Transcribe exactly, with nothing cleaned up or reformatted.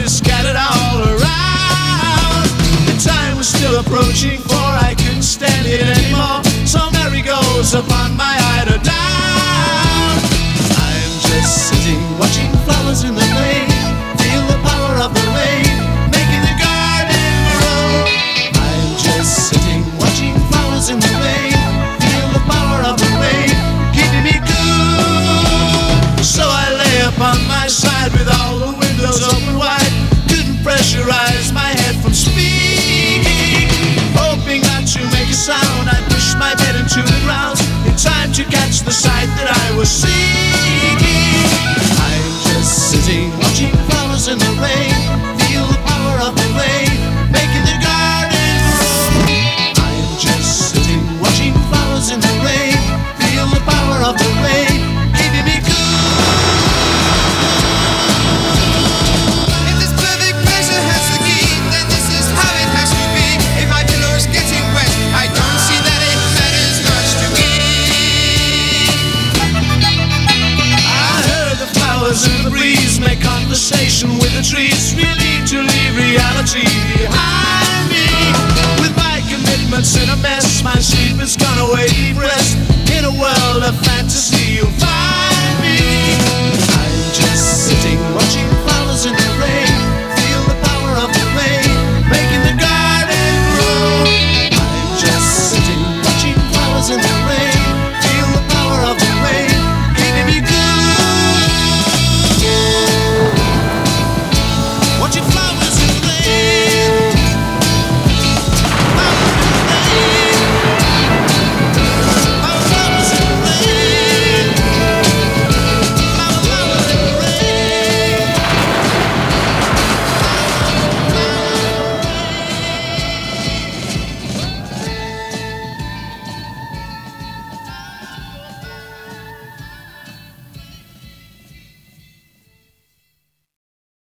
roses scattered all around. The time was still approaching, for I couldn't stand it anymore. So Mary goes upon my eider down. I'm just sitting watching flowers in the lane, feel the power of the rain making the garden grow. I'm just sitting watching flowers in the rain, feel the power of the rain keeping me cool. So I lay upon my side with all the windows open wide, couldn't pressurize my head from speaking. Hoping not to make a sound, I pushed my bed into the ground in time to catch the sight that I was seeking. I'm just sitting watching flowers in the rain, feel the power of the rain making the garden grow. I'm just sitting watching flowers in the rain, feel the power of the rain keeping me cool. If this perfect pleasure has the key, then this is how it has to be. If my pillow is getting wet, I don't see that it matters much to me. I heard the flowers in the breeze make conversation with the trees, really to leave reality behind me. With my commitments in a mess, my sleep has gone away, deep rest. In a world of fantasy you'll find me. I'm just sitting watching